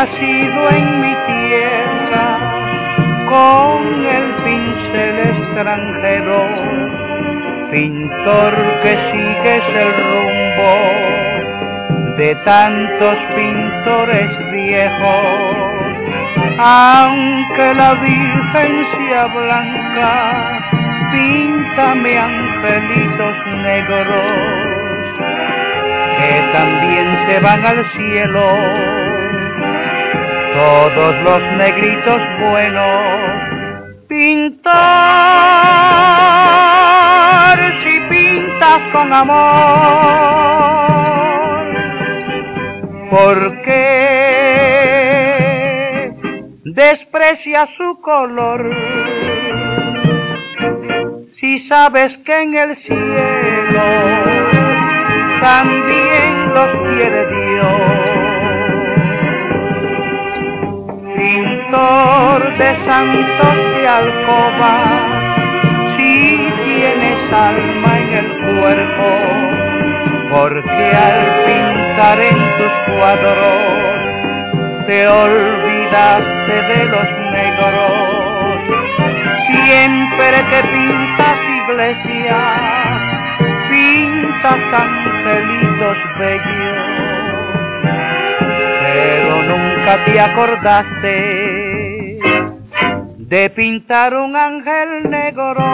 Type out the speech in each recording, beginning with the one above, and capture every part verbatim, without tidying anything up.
nacido en mi tierra con el pincel extranjero, pintor que sigues el rumbo de tantos pintores viejos, aunque la Virgen sea blanca, píntame angelitos negros que también se van al cielo, todos los negritos buenos. Pintar, si pintas con amor, ¿por qué desprecias su color? Si sabes que en el cielo también los quiere Dios. Pintor de santos de alcoba, si tienes alma en el cuerpo, porque al pintar en tus cuadros te olvidaste de los negros. Siempre que pintas iglesias, pintas angelitos bellos, pero nunca te acordaste de pintar un ángel negro.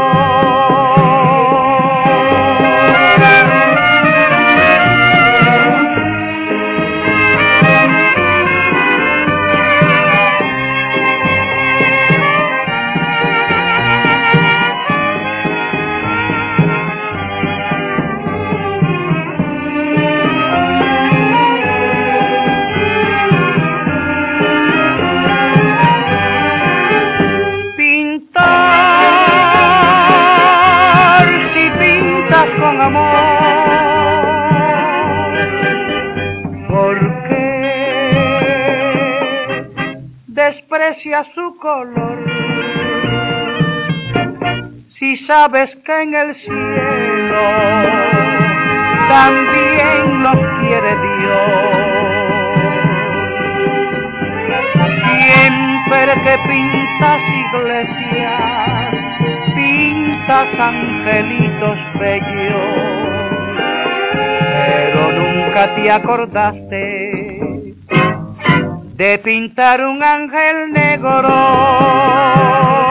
Con amor, ¿por qué desprecias su color? Si sabes que en el cielo también los quiere Dios. Siempre que pintas iglesias, pintas angelitos bellos, pero nunca te acordaste de pintar un ángel negro.